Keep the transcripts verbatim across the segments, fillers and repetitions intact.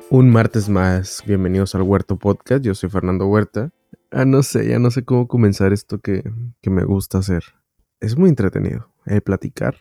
Un martes más, bienvenidos al Huerto Podcast, yo soy Fernando Huerta. Ah, no sé, ya no sé cómo comenzar esto que, que me gusta hacer. Es muy entretenido, el platicar.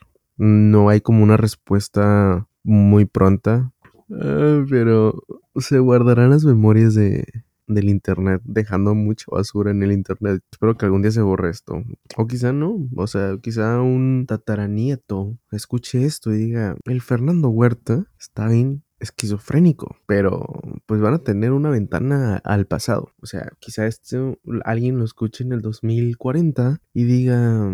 No hay como una respuesta muy pronta, ah, pero se guardarán las memorias de, del internet, dejando mucha basura en el internet. Espero que algún día se borre esto. O quizá no, o sea, quizá un tataranieto escuche esto y diga, el Fernando Huerta está bien esquizofrénico, pero pues van a tener una ventana al pasado. O sea, quizá esto alguien lo escuche en el dos mil cuarenta y diga,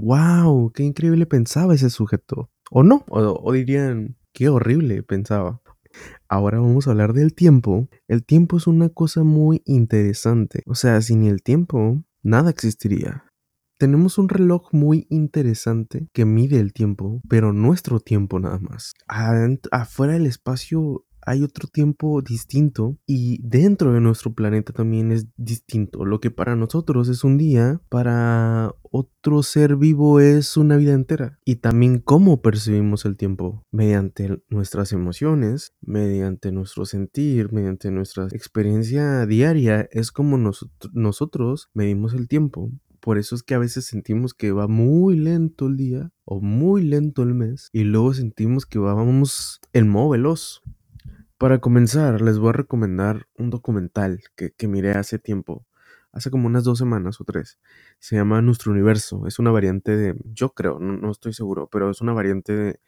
wow, qué increíble pensaba ese sujeto. O no, o, o dirían, qué horrible pensaba. Ahora vamos a hablar del tiempo. El tiempo es una cosa muy interesante. O sea, sin el tiempo, nada existiría. Tenemos un reloj muy interesante que mide el tiempo, pero nuestro tiempo nada más. Adent- afuera del espacio hay otro tiempo distinto y dentro de nuestro planeta también es distinto. Lo que para nosotros es un día, para otro ser vivo es una vida entera. Y también cómo percibimos el tiempo mediante nuestras emociones, mediante nuestro sentir, mediante nuestra experiencia diaria, es como nos- nosotros medimos el tiempo. Por eso es que a veces sentimos que va muy lento el día o muy lento el mes y luego sentimos que vamos en modo veloz. Para comenzar, les voy a recomendar un documental que, que miré hace tiempo, hace como unas dos semanas o tres. Se llama Nuestro Universo. Es una variante de, yo creo, no, no estoy seguro, pero es una variante de,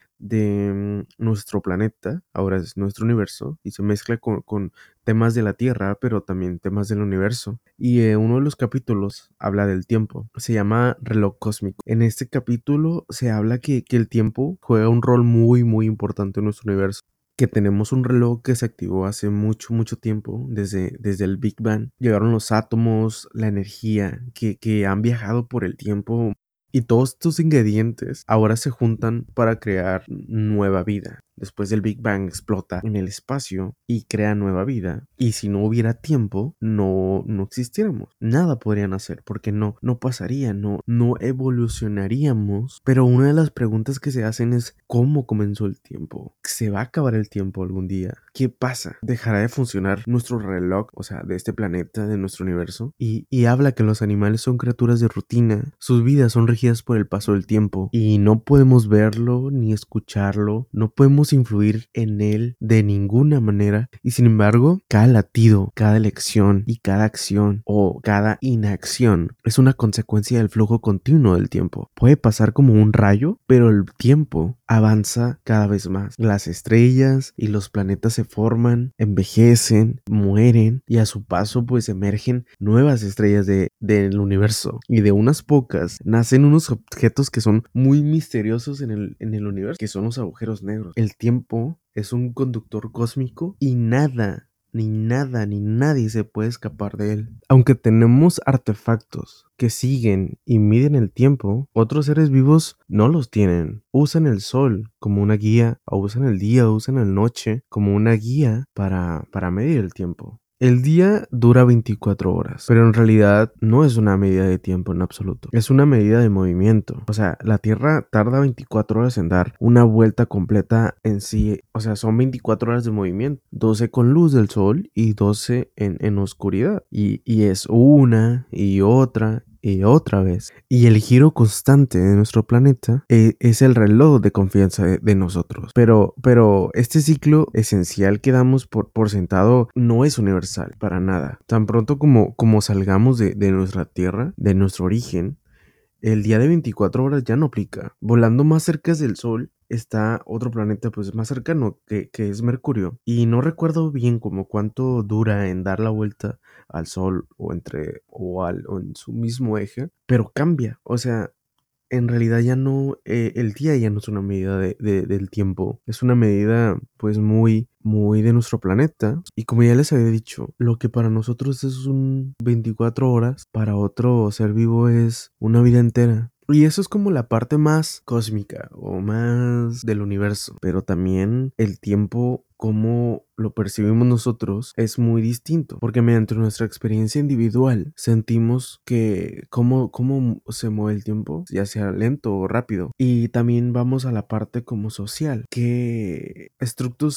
de mm, nuestro planeta. Ahora es nuestro universo y se mezcla con, con temas de la Tierra, pero también temas del universo. Y eh, uno de los capítulos habla del tiempo. Se llama Reloj Cósmico. En este capítulo se habla que, que el tiempo juega un rol muy, muy importante en nuestro universo, que tenemos un reloj que se activó hace mucho, mucho tiempo, desde, desde el Big Bang. Llegaron los átomos, la energía, que, que han viajado por el tiempo y todos estos ingredientes ahora se juntan para crear nueva vida. Después del Big Bang explota en el espacio y crea nueva vida. Y si no hubiera tiempo, no, no existiéramos. Nada podrían hacer porque no, no pasaría, no, no evolucionaríamos. Pero una de las preguntas que se hacen es ¿cómo comenzó el tiempo? ¿Se va a acabar el tiempo algún día? ¿Qué pasa? ¿Dejará de funcionar nuestro reloj, o sea, de este planeta, de nuestro universo? Y, y habla que los animales son criaturas de rutina. Sus vidas son regidas por el paso del tiempo y no podemos verlo ni escucharlo, no podemos influir en él de ninguna manera. Y sin embargo, cada latido, cada elección y cada acción o cada inacción es una consecuencia del flujo continuo del tiempo. Puede pasar como un rayo, pero el tiempo avanza cada vez más. Las estrellas y los planetas se forman, envejecen, mueren y a su paso pues emergen nuevas estrellas de, del universo. Y de unas pocas nacen unos objetos que son muy misteriosos en el, en el universo, que son los agujeros negros. El tiempo es un conductor cósmico y nada, ni nada, ni nadie se puede escapar de él. Aunque tenemos artefactos que siguen y miden el tiempo, otros seres vivos no los tienen. Usan el sol como una guía, o usan el día, o usan la noche como una guía para, para medir el tiempo. El día dura veinticuatro horas, pero en realidad no es una medida de tiempo en absoluto. Es una medida de movimiento. O sea, la Tierra tarda veinticuatro horas en dar una vuelta completa en sí. O sea, son veinticuatro horas de movimiento. doce con luz del sol y doce en, en oscuridad. Y, y es una y otra y otra vez. Y el giro constante de nuestro planeta eh, es el reloj de confianza de, de nosotros. Pero, pero este ciclo esencial que damos por, por sentado no es universal para nada. Tan pronto como, como salgamos de, de nuestra tierra, de nuestro origen, el día de veinticuatro horas ya no aplica. Volando más cerca del Sol está otro planeta pues más cercano que, que es Mercurio. Y no recuerdo bien como cuánto dura en dar la vuelta al Sol o entre o, al, o en su mismo eje, pero cambia. O sea, en realidad ya no, eh, el día ya no es una medida de, de- del tiempo, es una medida pues muy, muy de nuestro planeta. Y como ya les había dicho, lo que para nosotros es un veinticuatro horas, para otro ser vivo es una vida entera. Y eso es como la parte más cósmica o más del universo. Pero también el tiempo, como lo percibimos nosotros, es muy distinto. Porque mediante nuestra experiencia individual sentimos que cómo, cómo se mueve el tiempo, ya sea lento o rápido. Y también vamos a la parte como social, que estructos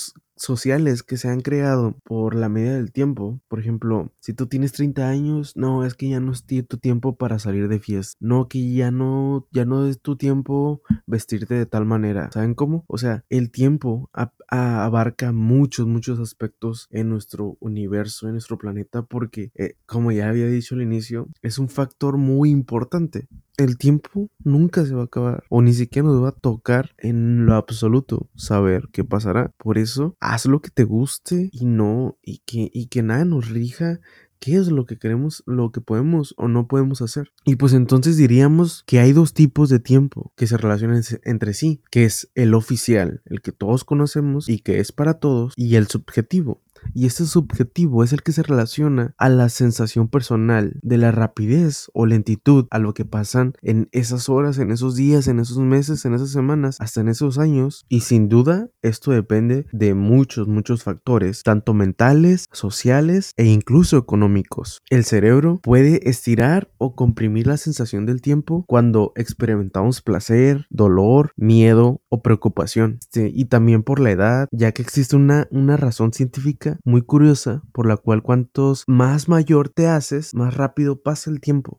sociales que se han creado por la medida del tiempo. Por ejemplo, si tú tienes treinta años, no, es que ya no es ti- tu tiempo para salir de fiesta. No, que ya no, ya no es tu tiempo vestirte de tal manera. ¿Saben cómo? O sea, el tiempo a- a- abarca muchos, muchos aspectos en nuestro universo, en nuestro planeta, porque, eh, como ya había dicho al inicio, es un factor muy importante. El tiempo nunca se va a acabar o ni siquiera nos va a tocar en lo absoluto saber qué pasará. Por eso, haz lo que te guste y no, y que, y que nada nos rija qué es lo que queremos, lo que podemos o no podemos hacer. Y pues entonces diríamos que hay dos tipos de tiempo que se relacionan se- entre sí, que es el oficial, el que todos conocemos y que es para todos, y el subjetivo. Y este subjetivo es el que se relaciona a la sensación personal de la rapidez o lentitud a lo que pasan en esas horas, en esos días, en esos meses, en esas semanas, hasta en esos años. Y sin duda, esto depende de muchos, muchos factores, tanto mentales, sociales e incluso económicos. El cerebro puede estirar o comprimir la sensación del tiempo cuando experimentamos placer, dolor, miedo o preocupación. Este, y también por la edad, ya que existe una, una razón científica muy curiosa por la cual cuantos más mayor te haces, más rápido pasa el tiempo.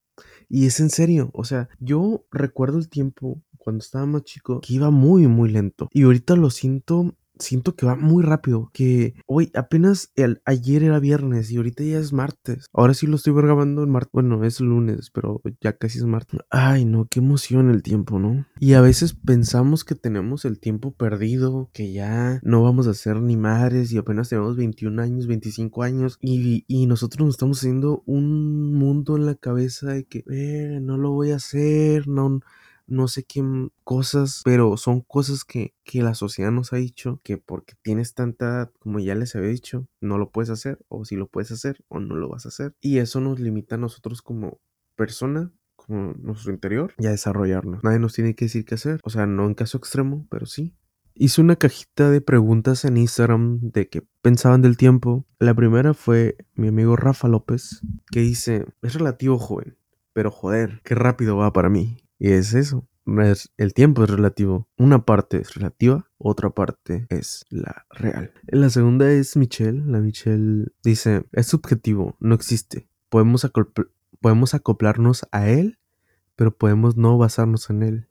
Y es en serio, o sea, yo recuerdo el tiempo cuando estaba más chico que iba muy, muy lento. Y ahorita lo siento, siento que va muy rápido. Que hoy apenas el, ayer era viernes y ahorita ya es martes. Ahora sí lo estoy grabando en martes. Bueno, es lunes, pero ya casi es martes. Ay, no, qué emoción el tiempo, ¿no? Y a veces pensamos que tenemos el tiempo perdido, que ya no vamos a ser ni madres y apenas tenemos veintiún años, veinticinco años y, y nosotros nos estamos haciendo un mundo en la cabeza de que eh, no lo voy a hacer, no, no sé qué m- cosas, pero son cosas que, que la sociedad nos ha dicho que porque tienes tanta, como ya les había dicho, no lo puedes hacer, o si lo puedes hacer, o no lo vas a hacer. Y eso nos limita a nosotros como persona, como nuestro interior, y a desarrollarnos. Nadie nos tiene que decir qué hacer, o sea, no en caso extremo, pero sí. Hice una cajita de preguntas en Instagram de qué pensaban del tiempo. La primera fue mi amigo Rafa López, que dice, es relativo, joven, pero joder, qué rápido va para mí. Y es eso, es- el tiempo es relativo. Una parte es relativa, otra parte es la real. La segunda es Michelle. La Michelle dice, es subjetivo, no existe. Podemos, acopl- podemos acoplarnos a él, pero podemos no basarnos en él.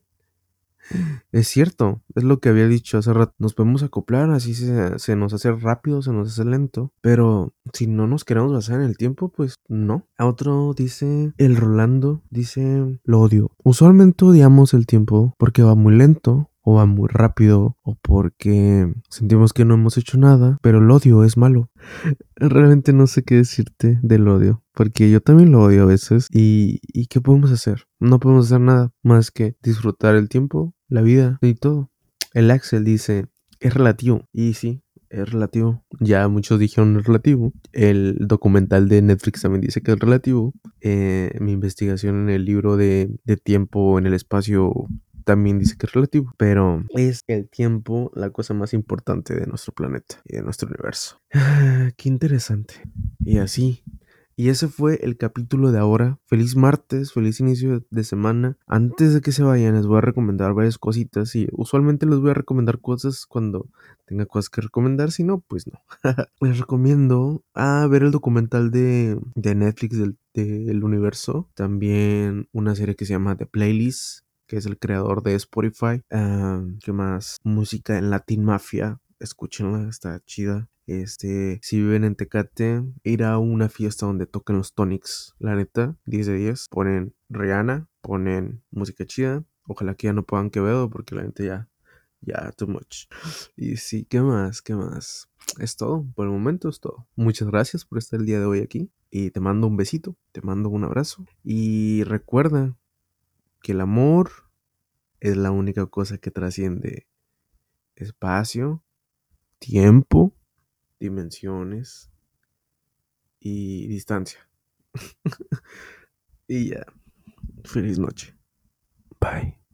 Es cierto, es lo que había dicho hace rato. Nos podemos acoplar, así se, se nos hace rápido, se nos hace lento. Pero si no nos queremos basar en el tiempo, pues no. A otro dice, el Rolando dice, lo odio. Usualmente odiamos el tiempo porque va muy lento, o va muy rápido, o porque sentimos que no hemos hecho nada, pero el odio es malo. Realmente no sé qué decirte del odio, porque yo también lo odio a veces. ¿Y, y qué podemos hacer? No podemos hacer nada más que disfrutar el tiempo, la vida y todo. El Axel dice, es relativo. Y sí, es relativo. Ya muchos dijeron es relativo. El documental de Netflix también dice que es relativo. Eh, mi investigación en el libro de, de tiempo en el espacio también dice que es relativo, pero es el tiempo la cosa más importante de nuestro planeta y de nuestro universo. Ah, qué interesante. Y así. Y ese fue el capítulo de ahora. Feliz martes, feliz inicio de semana. Antes de que se vayan, les voy a recomendar varias cositas. Y usualmente les voy a recomendar cosas cuando tenga cosas que recomendar. Si no, pues no. Les recomiendo a ver el documental de, de Netflix del, del universo. También una serie que se llama The Playlist, que es el creador de Spotify. Ah, ¿qué más? Música en Latin Mafia. Escúchenla, está chida. Este, si viven en Tecate, ir a una fiesta donde toquen los Tonics. La neta, diez de diez. Ponen Rihanna, ponen música chida. Ojalá que ya no puedan Quevedo, porque la neta ya, ya, too much. Y sí, ¿qué más? ¿Qué más? Es todo, por el momento es todo. Muchas gracias por estar el día de hoy aquí. Y te mando un besito, te mando un abrazo. Y recuerda que el amor es la única cosa que trasciende espacio, tiempo, dimensiones y distancia. Y ya, feliz noche. Bye.